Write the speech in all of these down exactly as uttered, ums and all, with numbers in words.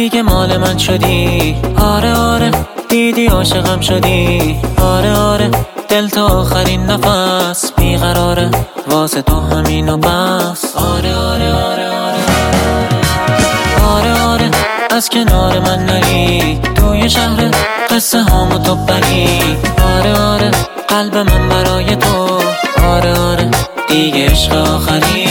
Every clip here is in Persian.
دیگه مال من شدی. آره آره دیدی عاشقم شدی. آره آره دل تا آخرین نفس بیقراره واسه تو همین و بس. آره آره آره آره آره آره از کنار من نری توی شهر قصه هامو تو بری. آره آره قلب من برای تو. آره آره دیگه عشق آخری.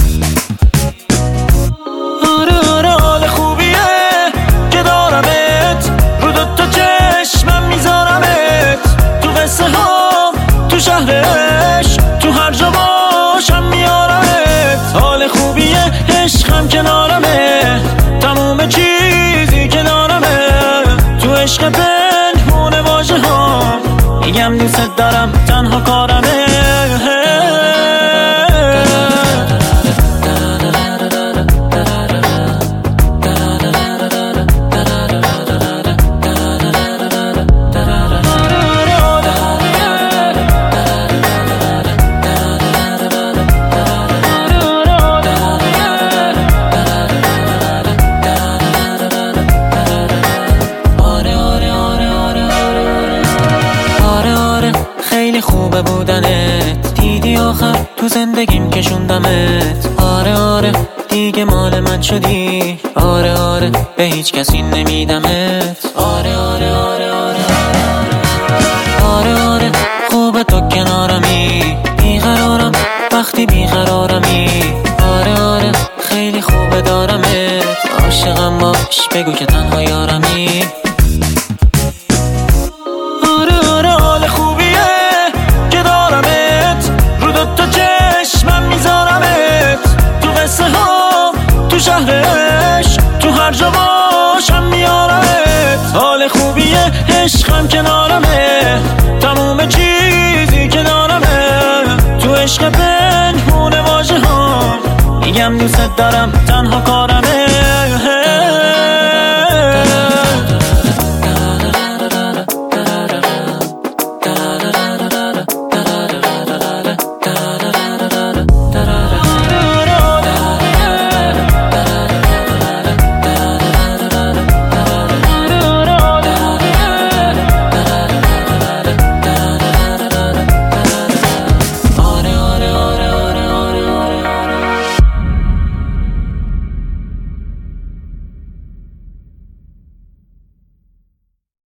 آره آره حال خوبیه که دارمت رو دوتا چشمم میذارمت تو قصه ها تو شهرش تو هر جا باشم میارمت. حال خوبیه عشقم کنارمه تموم چیزی کنارمه تو عشق پنهون واژه ها میگم دوست دارم تنها کارمه. خیلی خوبه بودنت دیدی آخر تو زندگیم کشوندمت. آره آره دیگه مال من شدی. آره آره به هیچ کسی نمیدمت. آره آره آره آره آره آره خوبه تو کنارمی بیقرارم وقتی بیقرارمی. آره آره خیلی خوبه دارمت عاشقم باش بگو که تنها یارمی. تو شهرش تو هر جا باشم میارمت. حال خوبیه عشقم کنارمه تموم چیزی کنارمه تو عشق پنهون واژه ها میگم دوست دارم تنها کار